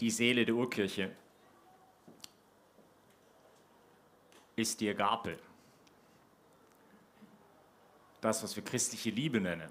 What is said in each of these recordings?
Die Seele der Urkirche ist die Agape. Das, was wir christliche Liebe nennen.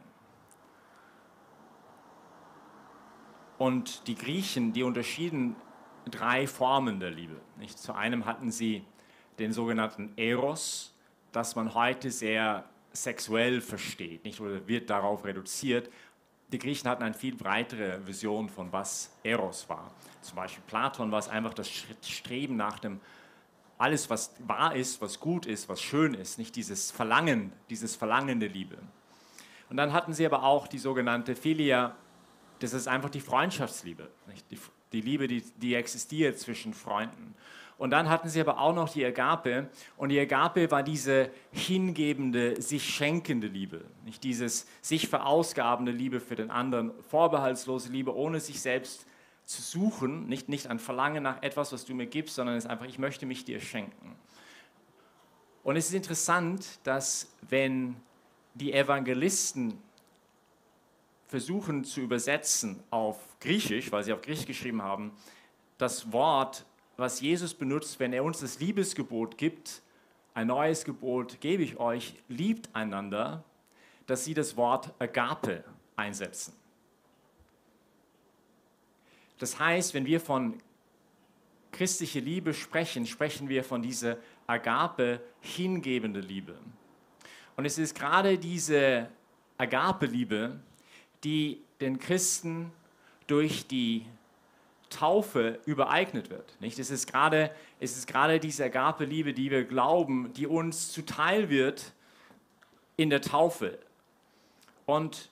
Und die Griechen, die unterschieden 3 Formen der Liebe. Nicht? Zu einem hatten sie den sogenannten Eros, das man heute sehr sexuell versteht, nicht? Oder wird darauf reduziert. Die Griechen hatten eine viel breitere Vision von was Eros war. Zum Beispiel Platon war es einfach das Streben nach dem, alles was wahr ist, was gut ist, was schön ist, nicht dieses Verlangen der Liebe. Und dann hatten sie aber auch die sogenannte Philia, das ist einfach die Freundschaftsliebe, nicht? Die Liebe, die existiert zwischen Freunden. Und dann hatten sie aber auch noch die Agape. Und die Agape war diese hingebende, sich schenkende Liebe. Nicht dieses sich verausgabende Liebe für den anderen, vorbehaltslose Liebe, ohne sich selbst zu suchen. Nicht ein Verlangen nach etwas, was du mir gibst, sondern es ist einfach, ich möchte mich dir schenken. Und es ist interessant, dass wenn die Evangelisten versuchen zu übersetzen auf Griechisch, weil sie auf Griechisch geschrieben haben, das Wort, was Jesus benutzt, wenn er uns das Liebesgebot gibt, ein neues Gebot gebe ich euch, liebt einander, dass sie das Wort Agape einsetzen. Das heißt, wenn wir von christlicher Liebe sprechen, sprechen wir von dieser Agape, hingebende Liebe. Und es ist gerade diese Agape-Liebe, die den Christen durch die Taufe übereignet wird. Nicht? Es ist gerade diese Agape-Liebe, die wir glauben, die uns zuteil wird in der Taufe. Und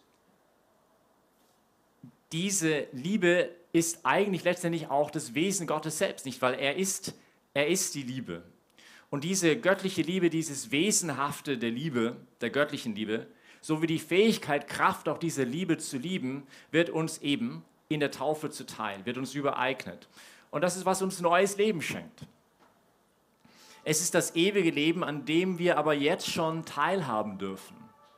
diese Liebe ist eigentlich letztendlich auch das Wesen Gottes selbst, nicht? Weil er ist die Liebe. Und diese göttliche Liebe, dieses Wesenhafte der Liebe, der göttlichen Liebe, sowie die Fähigkeit, Kraft auch dieser Liebe zu lieben, wird uns eben in der Taufe zuteil, wird uns übereignet. Und das ist, was uns neues Leben schenkt. Es ist das ewige Leben, an dem wir aber jetzt schon teilhaben dürfen.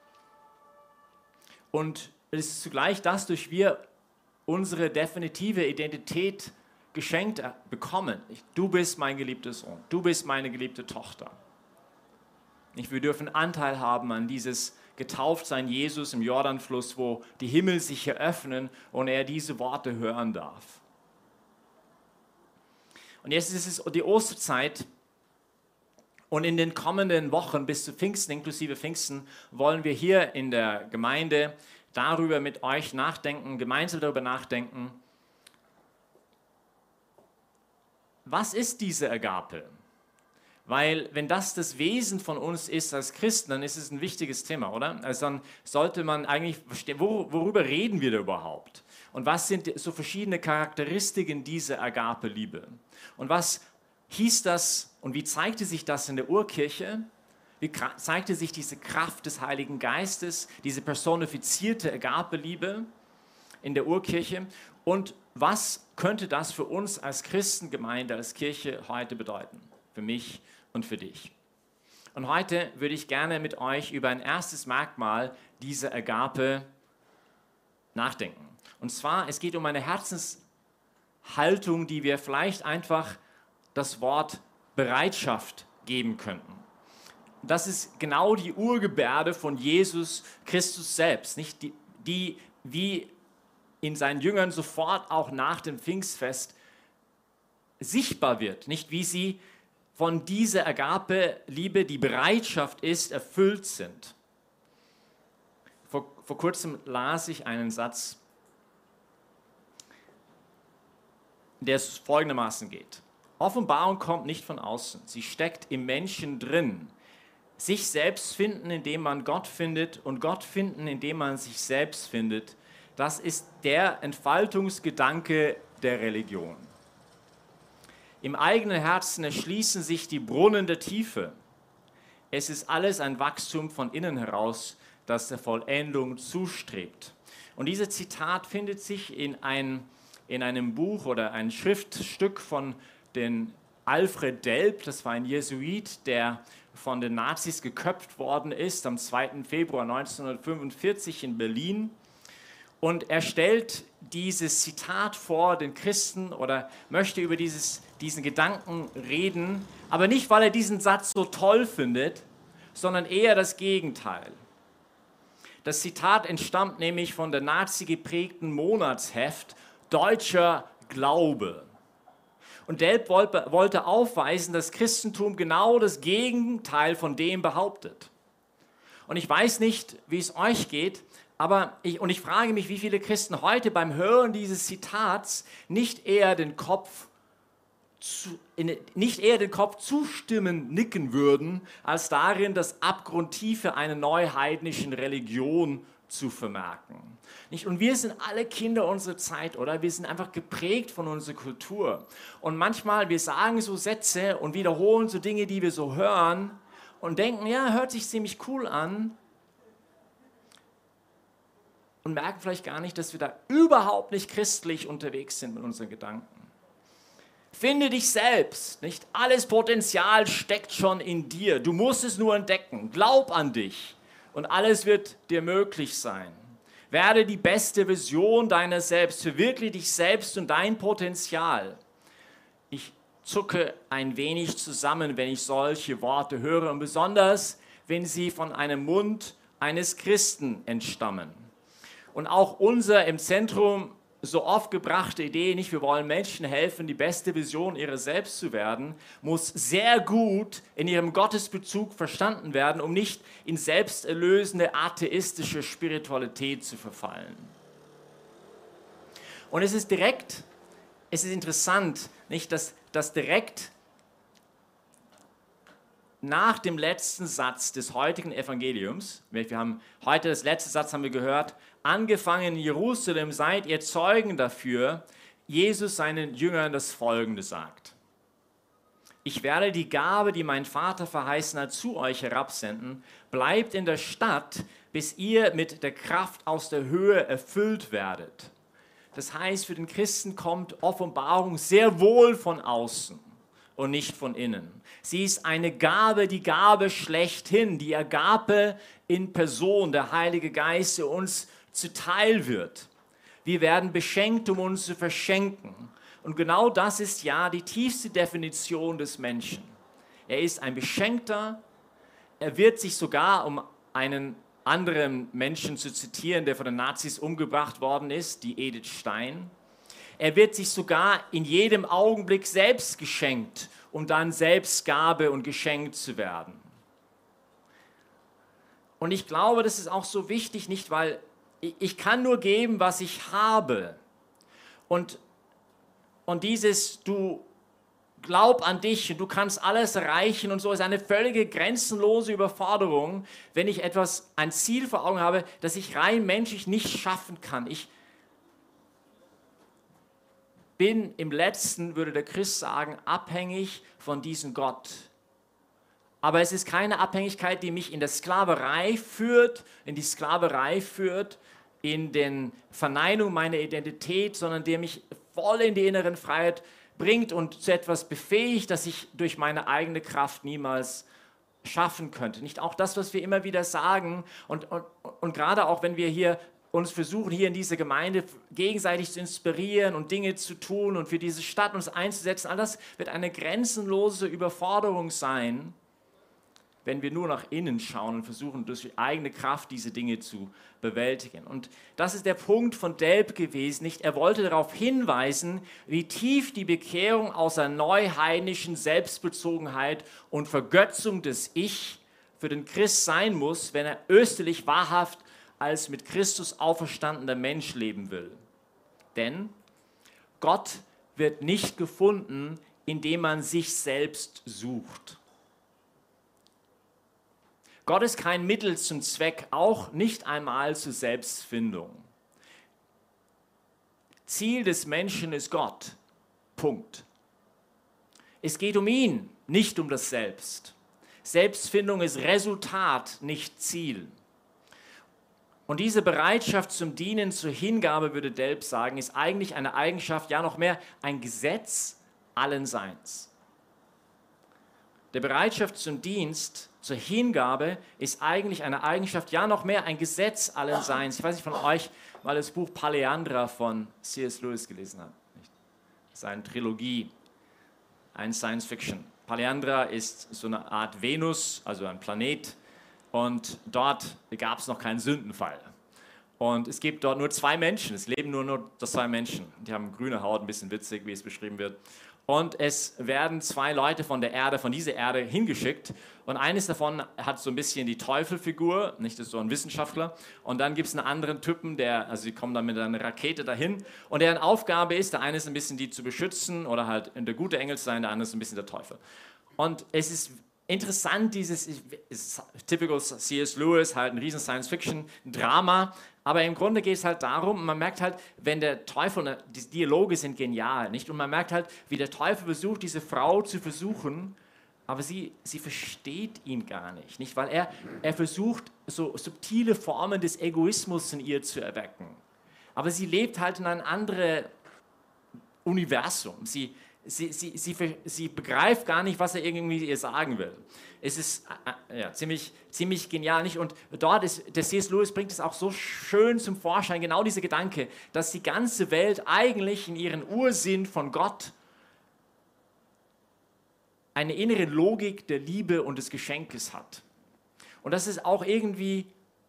Und es ist zugleich das, durch wir unsere definitive Identität geschenkt bekommen. Du bist mein geliebter Sohn, du bist meine geliebte Tochter. Wir dürfen Anteil haben an dieses Getauftsein Jesus im Jordanfluss, wo die Himmel sich eröffnen und er diese Worte hören darf. Und jetzt ist es die Osterzeit und in den kommenden Wochen bis zu Pfingsten, inklusive Pfingsten, wollen wir hier in der Gemeinde darüber mit euch nachdenken, gemeinsam darüber nachdenken, was ist diese Agape? Weil wenn das Wesen von uns ist als Christen, dann ist es ein wichtiges Thema, oder? Also dann sollte man eigentlich verstehen, worüber reden wir da überhaupt? Und was sind so verschiedene Charakteristiken dieser Agape-Liebe? Und was hieß das und wie zeigte sich das in der Urkirche? Wie zeigte sich diese Kraft des Heiligen Geistes, diese personifizierte Agape-Liebe in der Urkirche? Und was könnte das für uns als Christengemeinde, als Kirche heute bedeuten? Für mich und für dich. Und heute würde ich gerne mit euch über ein erstes Merkmal dieser Agape nachdenken. Und zwar, es geht um eine Herzenshaltung, die wir vielleicht einfach das Wort Bereitschaft geben könnten. Das ist genau die Urgebärde von Jesus Christus selbst, nicht die wie in seinen Jüngern sofort auch nach dem Pfingstfest sichtbar wird, nicht wie sie von dieser Agape-Liebe, die Bereitschaft ist, erfüllt sind. Vor kurzem las ich einen Satz, der es folgendermaßen geht. Offenbarung kommt nicht von außen, sie steckt im Menschen drin. Sich selbst finden, indem man Gott findet und Gott finden, indem man sich selbst findet, das ist der Entfaltungsgedanke der Religion. Im eigenen Herzen erschließen sich die Brunnen der Tiefe. Es ist alles ein Wachstum von innen heraus, das der Vollendung zustrebt. Und dieses Zitat findet sich in einem Buch oder ein Schriftstück von den Alfred Delp, das war ein Jesuit, der von den Nazis geköpft worden ist am 2. Februar 1945 in Berlin. Und er stellt dieses Zitat vor den Christen oder möchte über diesen Gedanken reden, aber nicht, weil er diesen Satz so toll findet, sondern eher das Gegenteil. Das Zitat entstammt nämlich von der Nazi geprägten Monatsheft Deutscher Glaube. Und Delp wollte aufweisen, dass Christentum genau das Gegenteil von dem behauptet. Und ich weiß nicht, wie es euch geht, aber ich frage mich, wie viele Christen heute beim Hören dieses Zitats nicht eher den Kopf zustimmen, nicken würden, als darin das Abgrundtiefe einer neuheidnischen Religion zu vermerken. Nicht? Und wir sind alle Kinder unserer Zeit, oder? Wir sind einfach geprägt von unserer Kultur. Und manchmal, wir sagen so Sätze und wiederholen so Dinge, die wir so hören und denken, ja, hört sich ziemlich cool an und merken vielleicht gar nicht, dass wir da überhaupt nicht christlich unterwegs sind mit unseren Gedanken. Finde dich selbst, nicht? Alles Potenzial steckt schon in dir. Du musst es nur entdecken. Glaub an dich und alles wird dir möglich sein. Werde die beste Version deiner selbst. Verwirkliche dich selbst und dein Potenzial. Ich zucke ein wenig zusammen, wenn ich solche Worte höre und besonders, wenn sie von einem Mund eines Christen entstammen. Und auch unser im Zentrum so oft gebrachte Idee, nicht wir wollen Menschen helfen, die beste Vision ihrer selbst zu werden, muss sehr gut in ihrem Gottesbezug verstanden werden, um nicht in selbsterlösende atheistische Spiritualität zu verfallen. Und es ist interessant, nicht, dass direkt nach dem letzten Satz des heutigen Evangeliums, wir haben heute das letzte Satz haben wir gehört, angefangen in Jerusalem seid ihr Zeugen dafür, Jesus seinen Jüngern das Folgende sagt. Ich werde die Gabe, die mein Vater verheißen hat, zu euch herabsenden. Bleibt in der Stadt, bis ihr mit der Kraft aus der Höhe erfüllt werdet. Das heißt, für den Christen kommt Offenbarung sehr wohl von außen und nicht von innen. Sie ist eine Gabe, die Gabe schlechthin, die Agape in Person, der Heilige Geist, der uns zuteil wird. Wir werden beschenkt, um uns zu verschenken. Und genau das ist ja die tiefste Definition des Menschen. Er ist ein Beschenkter, er wird sich sogar, um einen anderen Menschen zu zitieren, der von den Nazis umgebracht worden ist, die Edith Stein, er wird sich sogar in jedem Augenblick selbst geschenkt, um dann selbst Gabe und geschenkt zu werden. Und ich glaube, das ist auch so wichtig, nicht, weil ich kann nur geben, was ich habe. Und dieses, du glaub an dich und du kannst alles erreichen und so ist eine völlige grenzenlose Überforderung, wenn ich ein Ziel vor Augen habe, das ich rein menschlich nicht schaffen kann. Ich bin im Letzten, würde der Christ sagen, abhängig von diesem Gott. Aber es ist keine Abhängigkeit, die mich in die Sklaverei führt, in den Verneinung meiner Identität, sondern der mich voll in die innere Freiheit bringt und zu etwas befähigt, das ich durch meine eigene Kraft niemals schaffen könnte. Nicht auch das, was wir immer wieder sagen und gerade auch, wenn wir hier uns versuchen, hier in dieser Gemeinde gegenseitig zu inspirieren und Dinge zu tun und für diese Stadt uns einzusetzen, all das wird eine grenzenlose Überforderung sein, wenn wir nur nach innen schauen und versuchen, durch eigene Kraft diese Dinge zu bewältigen. Und das ist der Punkt von Delp gewesen, nicht? Er wollte darauf hinweisen, wie tief die Bekehrung aus einer neuheidnischen Selbstbezogenheit und Vergötzung des Ich für den Christ sein muss, wenn er österlich wahrhaft als mit Christus auferstandener Mensch leben will. Denn Gott wird nicht gefunden, indem man sich selbst sucht. Gott ist kein Mittel zum Zweck, auch nicht einmal zur Selbstfindung. Ziel des Menschen ist Gott. Punkt. Es geht um ihn, nicht um das Selbst. Selbstfindung ist Resultat, nicht Ziel. Und diese Bereitschaft zum Dienen, zur Hingabe, würde Delp sagen, ist eigentlich eine Eigenschaft, ja noch mehr, ein Gesetz allen Seins. Der Bereitschaft zum Dienst, zur Hingabe ist eigentlich eine Eigenschaft, ja noch mehr ein Gesetz allen Seins. Ich weiß nicht von euch, mal das Buch Paleandra von C.S. Lewis gelesen hat. Seine Trilogie, ein Science-Fiction. Paleandra ist so eine Art Venus, also ein Planet, und dort gab es noch keinen Sündenfall. Und es gibt dort nur 2 Menschen, es leben nur 2 Menschen. Die haben grüne Haut, ein bisschen witzig, wie es beschrieben wird. Und es werden 2 Leute von der Erde, von dieser Erde hingeschickt. Und eines davon hat so ein bisschen die Teufelfigur, nicht, das ist so ein Wissenschaftler. Und dann gibt es einen anderen Typen, also sie kommen dann mit einer Rakete dahin. Und deren Aufgabe ist, der eine ist ein bisschen die zu beschützen oder halt der gute Engel zu sein, der andere ist ein bisschen der Teufel. Und es ist interessant, ist typical C.S. Lewis, halt ein riesen Science-Fiction-Drama. Aber im Grunde geht es halt darum, man merkt halt, wenn der Teufel, die Dialoge sind genial, nicht? Und man merkt halt, wie der Teufel versucht, diese Frau zu versuchen, aber sie versteht ihn gar nicht, nicht? Weil er versucht, so subtile Formen des Egoismus in ihr zu erwecken. Aber sie lebt halt in einem anderen Universum. Sie begreift gar nicht, was er irgendwie ihr sagen will. Es ist ja, ziemlich genial, nicht? Und dort der C.S. Lewis bringt es auch so schön zum Vorschein, genau dieser Gedanke, dass die ganze Welt eigentlich in ihren Ursinn von Gott eine innere Logik der Liebe und des Geschenkes hat. Und das ist auch irgendwie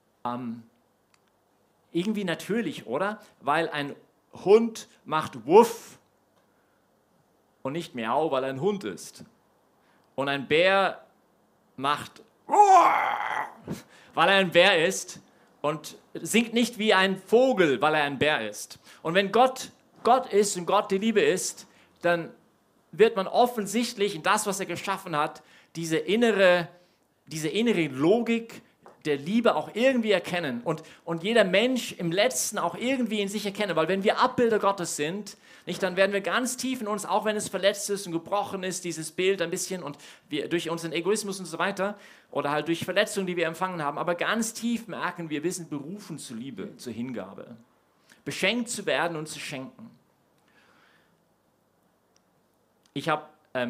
natürlich, oder? Weil ein Hund macht Wuff und nicht Miau, weil er ein Hund ist. Und ein Bär macht weil er ein Bär ist und singt nicht wie ein Vogel, weil er ein Bär ist. Und wenn Gott ist und Gott die Liebe ist, dann wird man offensichtlich in das, was er geschaffen hat, diese innere Logik der Liebe auch irgendwie erkennen und jeder Mensch im Letzten auch irgendwie in sich erkennen, weil wenn wir Abbilder Gottes sind, nicht, dann werden wir ganz tief in uns, auch wenn es verletzt ist und gebrochen ist, dieses Bild ein bisschen und wir durch unseren Egoismus und so weiter oder halt durch Verletzungen, die wir empfangen haben, aber ganz tief merken wir sind berufen zur Liebe, zur Hingabe, beschenkt zu werden und zu schenken. Ich habe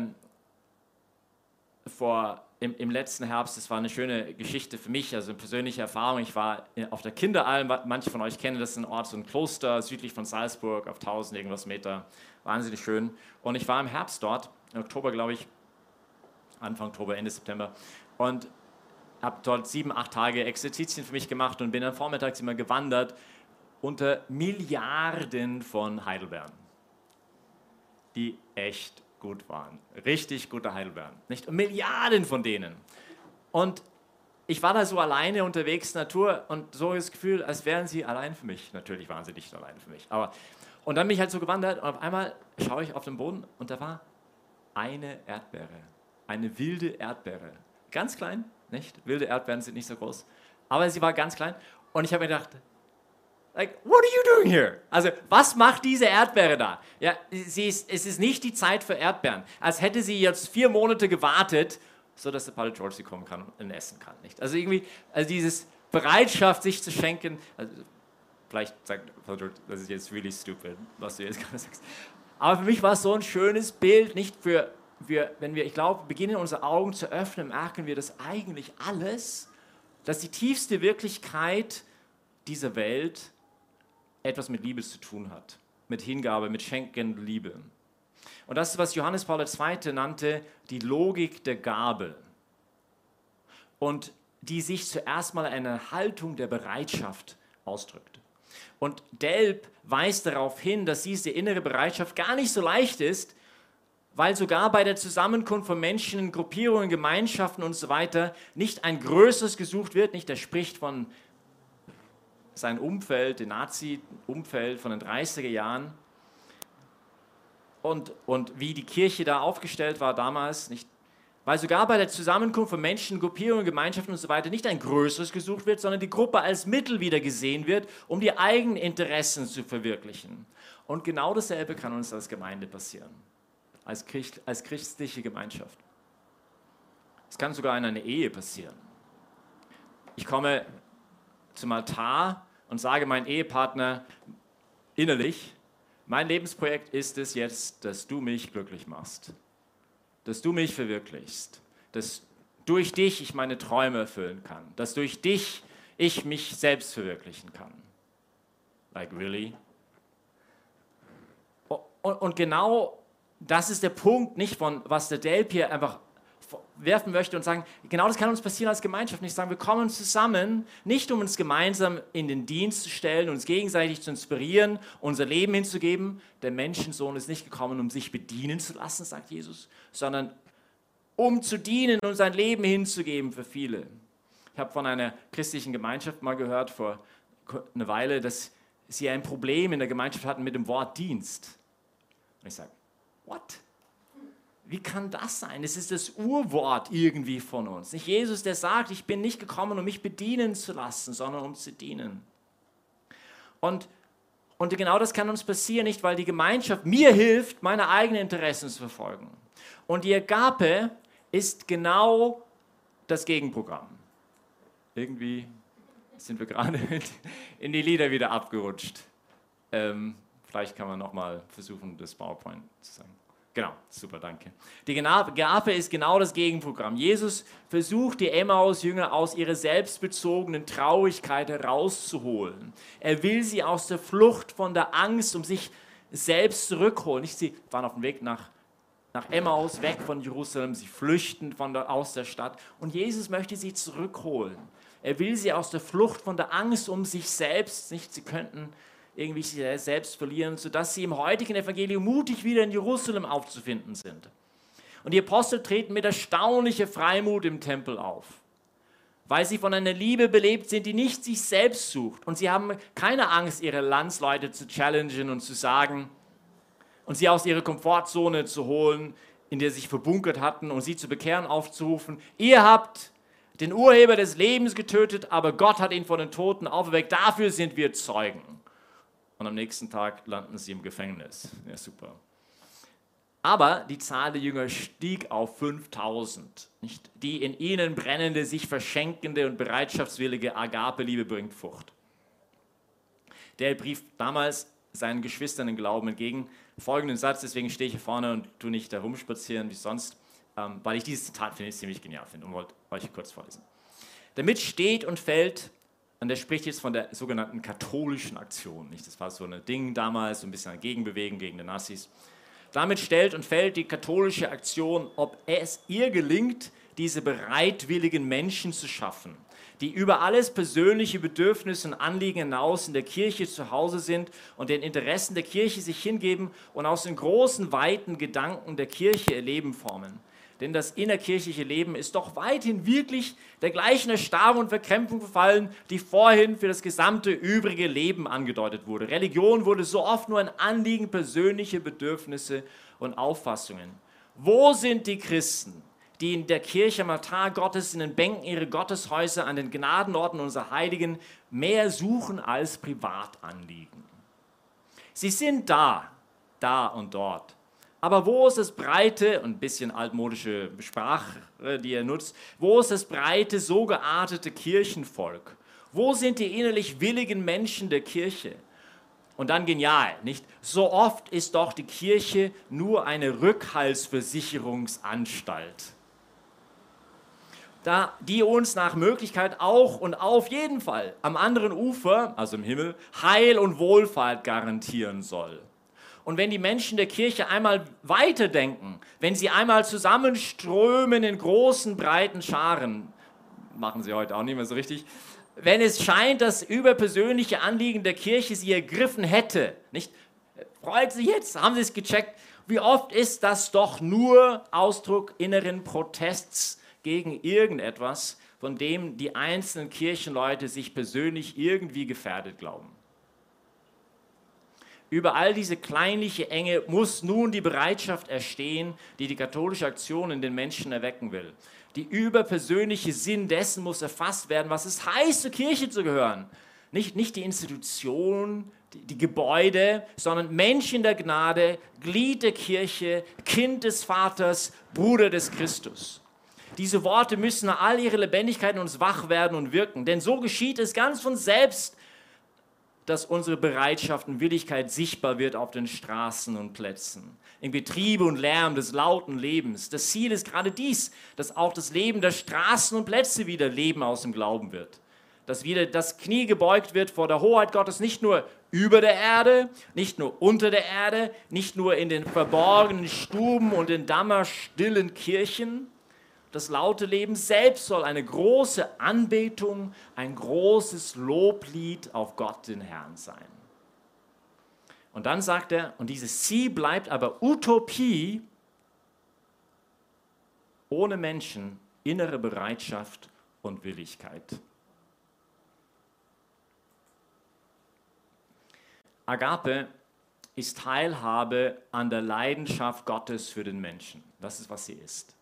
im letzten Herbst, das war eine schöne Geschichte für mich, also eine persönliche Erfahrung. Ich war auf der Kinderalm, manche von euch kennen das, ist ein Ort, so ein Kloster südlich von Salzburg auf 1000 irgendwas Meter, wahnsinnig schön. Und ich war im Herbst dort, im Oktober glaube ich, Anfang Oktober, Ende September und habe dort 7, 8 Tage Exerzitien für mich gemacht und bin dann vormittags immer gewandert unter Milliarden von Heidelbeeren, die echt gut waren. Richtig gute Heidelbeeren. Nicht? Und Milliarden von denen. Und ich war da so alleine unterwegs, Natur, und so das Gefühl, als wären sie allein für mich. Natürlich waren sie nicht allein für mich. Und dann bin ich halt so gewandert und auf einmal schaue ich auf den Boden und da war eine Erdbeere. Eine wilde Erdbeere. Ganz klein, nicht? Wilde Erdbeeren sind nicht so groß. Aber sie war ganz klein. Und ich habe mir gedacht, like, what are you doing here? Also, was macht diese Erdbeere da? Ja, es ist nicht die Zeit für Erdbeeren. Als hätte sie jetzt 4 Monate gewartet, sodass der Paul George sie kommen kann und essen kann. Nicht? Also irgendwie, dieses Bereitschaft, sich zu schenken, also, vielleicht sagt Paul George, das ist jetzt really stupid, was du jetzt gerade sagst. Aber für mich war es so ein schönes Bild, nicht wenn wir, ich glaube, beginnen unsere Augen zu öffnen, merken wir, dass eigentlich alles, dass die tiefste Wirklichkeit dieser Welt etwas mit Liebe zu tun hat, mit Hingabe, mit Schenken, Liebe. Und das ist, was Johannes Paul II. Nannte, die Logik der Gabe. Und die sich zuerst mal eine Haltung der Bereitschaft ausdrückt. Und Delp weist darauf hin, dass diese innere Bereitschaft gar nicht so leicht ist, weil sogar bei der Zusammenkunft von Menschen in Gruppierungen, Gemeinschaften und so weiter nicht ein Größeres gesucht wird, nicht, er spricht von sein Umfeld, dem Nazi-Umfeld von den 30er Jahren und wie die Kirche da aufgestellt war damals, nicht, weil sogar bei der Zusammenkunft von Menschen, Gruppierungen, Gemeinschaften und so weiter nicht ein Größeres gesucht wird, sondern die Gruppe als Mittel wieder gesehen wird, um die eigenen Interessen zu verwirklichen. Und genau dasselbe kann uns als Gemeinde passieren, als christliche Gemeinschaft. Es kann sogar in einer Ehe passieren. Ich komme zum Altar und sage meinem Ehepartner innerlich, mein Lebensprojekt ist es jetzt, dass du mich glücklich machst, dass du mich verwirklichst, dass durch dich ich meine Träume erfüllen kann, dass durch dich ich mich selbst verwirklichen kann. Like really? Und genau das ist der Punkt, nicht von was der Delp hier einfach werfen möchte und sagen, genau das kann uns passieren als Gemeinschaft. Nicht sagen, wir kommen zusammen, nicht um uns gemeinsam in den Dienst zu stellen, uns gegenseitig zu inspirieren, unser Leben hinzugeben. Der Menschensohn ist nicht gekommen, um sich bedienen zu lassen, sagt Jesus, sondern um zu dienen und sein Leben hinzugeben für viele. Ich habe von einer christlichen Gemeinschaft mal gehört vor einer Weile, dass sie ein Problem in der Gemeinschaft hatten mit dem Wort Dienst. Und ich sage, what? Wie kann das sein? Es ist das Urwort irgendwie von uns. Nicht Jesus, der sagt, ich bin nicht gekommen, um mich bedienen zu lassen, sondern um zu dienen. Und genau das kann uns passieren, nicht weil die Gemeinschaft mir hilft, meine eigenen Interessen zu verfolgen. Und die Agape ist genau das Gegenprogramm. Irgendwie sind wir gerade in die Lieder wieder abgerutscht. Vielleicht kann man nochmal versuchen, das PowerPoint zu sagen. Genau, super, danke. Die Agape ist genau das Gegenprogramm. Jesus versucht, die Emmaus-Jünger aus ihrer selbstbezogenen Traurigkeit herauszuholen. Er will sie aus der Flucht von der Angst um sich selbst zurückholen. Sie waren auf dem Weg nach Emmaus, weg von Jerusalem, sie flüchten aus der Stadt. Und Jesus möchte sie zurückholen. Er will sie aus der Flucht von der Angst um sich selbst, nicht, sie könnten irgendwie sich selbst verlieren, sodass sie im heutigen Evangelium mutig wieder in Jerusalem aufzufinden sind. Und die Apostel treten mit erstaunlicher Freimut im Tempel auf, weil sie von einer Liebe belebt sind, die nicht sich selbst sucht. Und sie haben keine Angst, ihre Landsleute zu challengen und zu sagen und sie aus ihrer Komfortzone zu holen, in der sie sich verbunkert hatten und sie zu bekehren aufzurufen. Ihr habt den Urheber des Lebens getötet, aber Gott hat ihn von den Toten auferweckt. Dafür sind wir Zeugen. Und am nächsten Tag landen sie im Gefängnis. Ja, super. Aber die Zahl der Jünger stieg auf 5000. Nicht? Die in ihnen brennende, sich verschenkende und bereitschaftswillige Agape-Liebe bringt Frucht. Der brief damals seinen Geschwistern im Glauben entgegen folgenden Satz, deswegen stehe ich hier vorne und tue nicht da rumspazieren wie sonst, weil ich dieses Zitat ziemlich genial finde und wollte euch kurz vorlesen. Damit steht und fällt, und der spricht jetzt von der sogenannten katholischen Aktion. Nicht? Das war so ein Ding damals, so ein bisschen ein Gegenbewegung gegen die Nazis. Damit stellt und fällt die katholische Aktion, ob es ihr gelingt, diese bereitwilligen Menschen zu schaffen, die über alles persönliche Bedürfnisse und Anliegen hinaus in der Kirche zu Hause sind und den Interessen der Kirche sich hingeben und aus den großen, weiten Gedanken der Kirche ihr Leben formen. Denn das innerkirchliche Leben ist doch weithin wirklich der gleichen Erstarrung und Verkrämpfung verfallen, die vorhin für das gesamte übrige Leben angedeutet wurde. Religion wurde so oft nur ein Anliegen persönlicher Bedürfnisse und Auffassungen. Wo sind die Christen, die in der Kirche am Altar Gottes, in den Bänken ihrer Gotteshäuser, an den Gnadenorten unserer Heiligen mehr suchen als Privatanliegen? Sie sind da und dort. Aber wo ist das breite, und ein bisschen altmodische Sprache, die er nutzt, wo ist das breite, so geartete Kirchenvolk? Wo sind die innerlich willigen Menschen der Kirche? Und dann genial, nicht? So oft ist doch die Kirche nur eine Rückhaltsversicherungsanstalt, die uns nach Möglichkeit auch und auf jeden Fall am anderen Ufer, also im Himmel, Heil und Wohlfahrt garantieren soll. Und wenn die Menschen der Kirche einmal weiterdenken, wenn sie einmal zusammenströmen in großen, breiten Scharen, machen sie heute auch nicht mehr so richtig, wenn es scheint, dass überpersönliche Anliegen der Kirche sie ergriffen hätte, nicht? Freut sich jetzt, haben sie es gecheckt, wie oft ist das doch nur Ausdruck inneren Protests gegen irgendetwas, von dem die einzelnen Kirchenleute sich persönlich irgendwie gefährdet glauben. Über all diese kleinliche Enge muss nun die Bereitschaft erstehen, die die katholische Aktion in den Menschen erwecken will. Die überpersönliche Sinn dessen muss erfasst werden, was es heißt, zur Kirche zu gehören. Nicht die Institution, die Gebäude, sondern Mensch in der Gnade, Glied der Kirche, Kind des Vaters, Bruder des Christus. Diese Worte müssen nach all ihrer Lebendigkeit in uns wach werden und wirken, denn so geschieht es ganz von selbst, dass unsere Bereitschaft und Willigkeit sichtbar wird auf den Straßen und Plätzen, im Getriebe und Lärm des lauten Lebens. Das Ziel ist gerade dies, dass auch das Leben der Straßen und Plätze wieder Leben aus dem Glauben wird. dass wieder das Knie gebeugt wird vor der Hoheit Gottes, nicht nur über der Erde, nicht nur unter der Erde, nicht nur in den verborgenen Stuben und in dammerstillen Kirchen. Das laute Leben selbst soll eine große Anbetung, ein großes Loblied auf Gott, den Herrn sein. Und dann sagt er, und dieses Sie bleibt aber Utopie ohne Menschen, innere Bereitschaft und Willigkeit. Agape ist Teilhabe an der Leidenschaft Gottes für den Menschen. Das ist, was sie ist.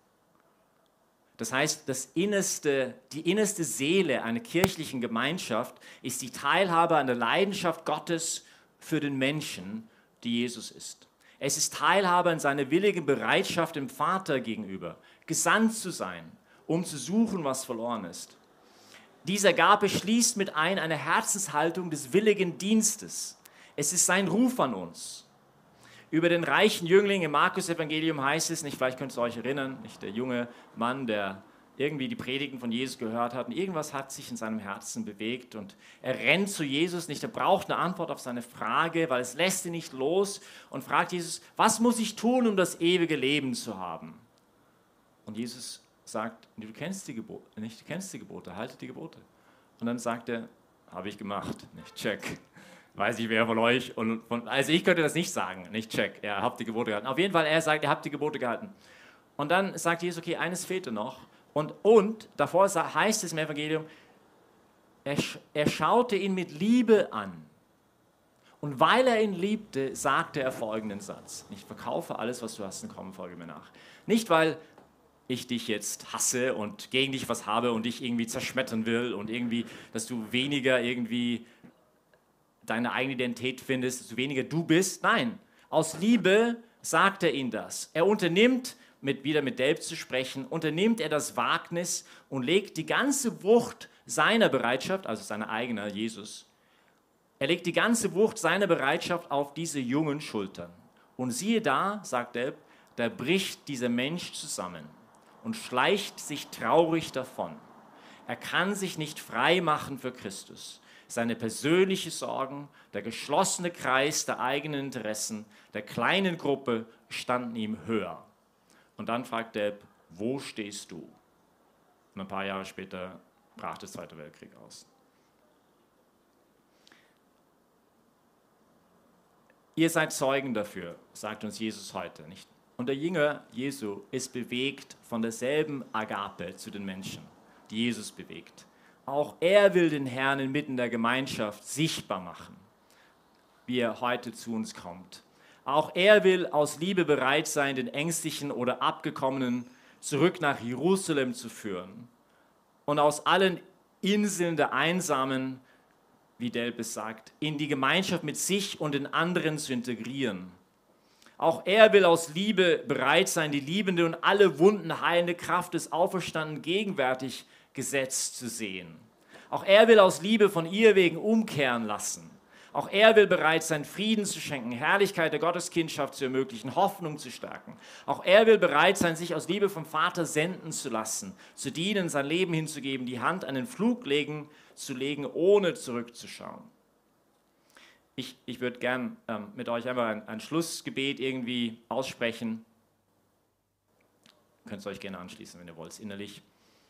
Das heißt, die innerste Seele einer kirchlichen Gemeinschaft ist die Teilhabe an der Leidenschaft Gottes für den Menschen, die Jesus ist. Es ist Teilhabe an seiner willigen Bereitschaft dem Vater gegenüber, gesandt zu sein, um zu suchen, was verloren ist. Diese Agape schließt mit ein eine Herzenshaltung des willigen Dienstes. Es ist sein Ruf an uns. Über den reichen Jüngling im Markus-Evangelium heißt es, nicht, vielleicht könnt ihr euch erinnern, nicht, der junge Mann, der irgendwie die Predigten von Jesus gehört hat und irgendwas hat sich in seinem Herzen bewegt und er rennt zu Jesus, nicht, er braucht eine Antwort auf seine Frage, weil es lässt ihn nicht los und fragt Jesus, was muss ich tun, um das ewige Leben zu haben? Und Jesus sagt, du kennst die Gebote, nicht, du kennst die Gebote, haltet die Gebote. Und dann sagt er, habe ich gemacht, nicht, check. Weiß ich, wer von euch, also ich könnte das nicht sagen, nicht check, ihr habt die Gebote gehalten. Auf jeden Fall, er sagt, ihr habt die Gebote gehalten. Und dann sagt Jesus, okay, eines fehlte noch. Und davor heißt es im Evangelium, er schaute ihn mit Liebe an. Und weil er ihn liebte, sagte er folgenden Satz. Ich verkaufe alles, was du hast, und komm, folge mir nach. Nicht, weil ich dich jetzt hasse und gegen dich was habe und dich irgendwie zerschmettern will und irgendwie, dass du weniger irgendwie deine eigene Identität findest, dass du weniger du bist. Nein, aus Liebe sagt er ihm das. Er unternimmt, wieder mit Delp zu sprechen, unternimmt er das Wagnis und legt die ganze Wucht seiner Bereitschaft, also seiner eigenen Jesus, er legt die ganze Wucht seiner Bereitschaft auf diese jungen Schultern. Und siehe da, sagt Delp, da bricht dieser Mensch zusammen und schleicht sich traurig davon. Er kann sich nicht frei machen für Christus. Seine persönlichen Sorgen, der geschlossene Kreis der eigenen Interessen, der kleinen Gruppe standen ihm höher. Und dann fragt Delp, wo stehst du? Und ein paar Jahre später brach der Zweite Weltkrieg aus. Ihr seid Zeugen dafür, sagt uns Jesus heute, nicht? Und der Jünger Jesu ist bewegt von derselben Agape zu den Menschen, die Jesus bewegt. Auch er will den Herrn inmitten der Gemeinschaft sichtbar machen, wie er heute zu uns kommt. Auch er will aus Liebe bereit sein, den Ängstlichen oder Abgekommenen zurück nach Jerusalem zu führen und aus allen Inseln der Einsamen, wie Delpes sagt, in die Gemeinschaft mit sich und den anderen zu integrieren. Auch er will aus Liebe bereit sein, die liebende und alle Wunden heilende Kraft des Auferstandenen gegenwärtig gesetzt zu sehen. Auch er will aus Liebe von ihr wegen umkehren lassen. Auch er will bereit sein, Frieden zu schenken, Herrlichkeit der Gotteskindschaft zu ermöglichen, Hoffnung zu stärken. Auch er will bereit sein, sich aus Liebe vom Vater senden zu lassen, zu dienen, sein Leben hinzugeben, die Hand an den Flug zu legen, ohne zurückzuschauen. Ich würde gern mit euch einfach ein Schlussgebet irgendwie aussprechen. Ihr könnt es euch gerne anschließen, wenn ihr wollt, innerlich.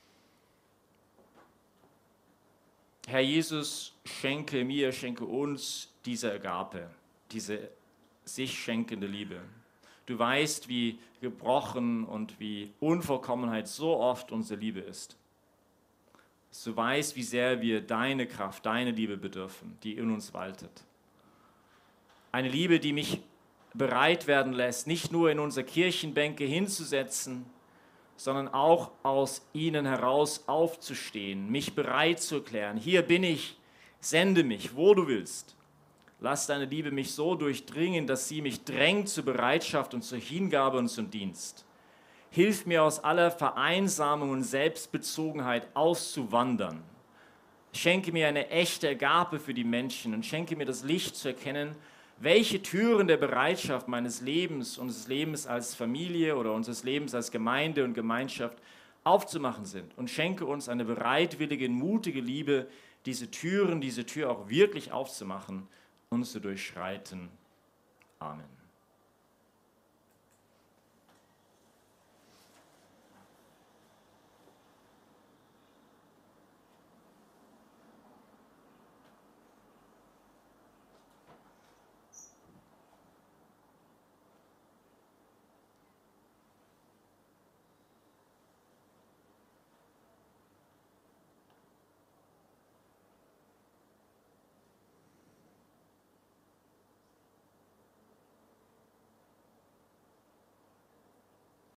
Herr Jesus, schenke mir, schenke uns diese Agape, diese sich schenkende Liebe. Du weißt, wie gebrochen und wie Unvollkommenheit so oft unsere Liebe ist. Du weißt, wie sehr wir deine Kraft, deine Liebe bedürfen, die in uns waltet. Eine Liebe, die mich bereit werden lässt, nicht nur in unsere Kirchenbänke hinzusetzen, sondern auch aus ihnen heraus aufzustehen, mich bereit zu erklären. Hier bin ich, sende mich, wo du willst. Lass deine Liebe mich so durchdringen, dass sie mich drängt zur Bereitschaft und zur Hingabe und zum Dienst. Hilf mir aus aller Vereinsamung und Selbstbezogenheit auszuwandern. Schenke mir eine echte Agape für die Menschen und schenke mir das Licht zu erkennen, welche Türen der Bereitschaft meines Lebens, unseres Lebens als Familie oder unseres Lebens als Gemeinde und Gemeinschaft aufzumachen sind. Und schenke uns eine bereitwillige, mutige Liebe, diese Tür auch wirklich aufzumachen und zu durchschreiten. Amen.